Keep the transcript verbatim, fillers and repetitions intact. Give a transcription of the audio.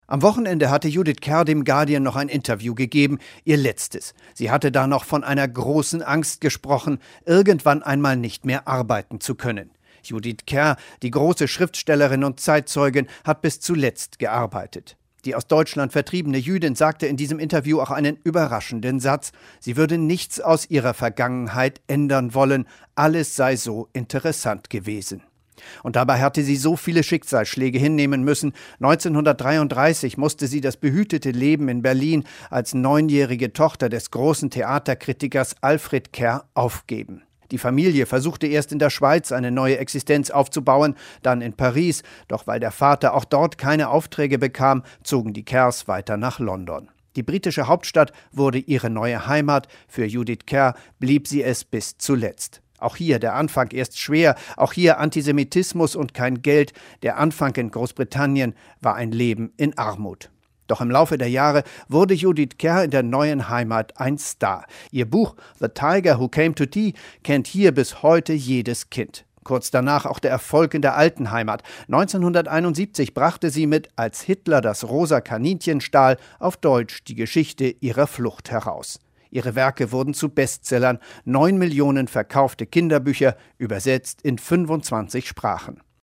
Am Wochenende hatte Judith Kerr dem Guardian noch ein Interview gegeben, ihr letztes. Sie hatte da noch von einer großen Angst gesprochen, irgendwann einmal nicht mehr arbeiten zu können. Judith Kerr, die große Schriftstellerin und Zeitzeugin, hat bis zuletzt gearbeitet. Die aus Deutschland vertriebene Jüdin sagte in diesem Interview auch einen überraschenden Satz. Sie würde nichts aus ihrer Vergangenheit ändern wollen, alles sei so interessant gewesen. Und dabei hatte sie so viele Schicksalsschläge hinnehmen müssen. neunzehnhundertdreiunddreißig musste sie das behütete Leben in Berlin als neunjährige Tochter des großen Theaterkritikers Alfred Kerr aufgeben. Die Familie versuchte erst in der Schweiz eine neue Existenz aufzubauen, dann in Paris. Doch weil der Vater auch dort keine Aufträge bekam, zogen die Kerrs weiter nach London. Die britische Hauptstadt wurde ihre neue Heimat. Für Judith Kerr blieb sie es bis zuletzt. Auch hier der Anfang erst schwer, auch hier Antisemitismus und kein Geld. Der Anfang in Großbritannien war ein Leben in Armut. Doch im Laufe der Jahre wurde Judith Kerr in der neuen Heimat ein Star. Ihr Buch The Tiger Who Came to Tea kennt hier bis heute jedes Kind. Kurz danach auch der Erfolg in der alten Heimat. neunzehnhunderteinundsiebzig brachte sie mit Als Hitler das rosa Kaninchen stahl auf Deutsch die Geschichte ihrer Flucht heraus. Ihre Werke wurden zu Bestsellern, neun Millionen verkaufte Kinderbücher, übersetzt in fünfundzwanzig Sprachen.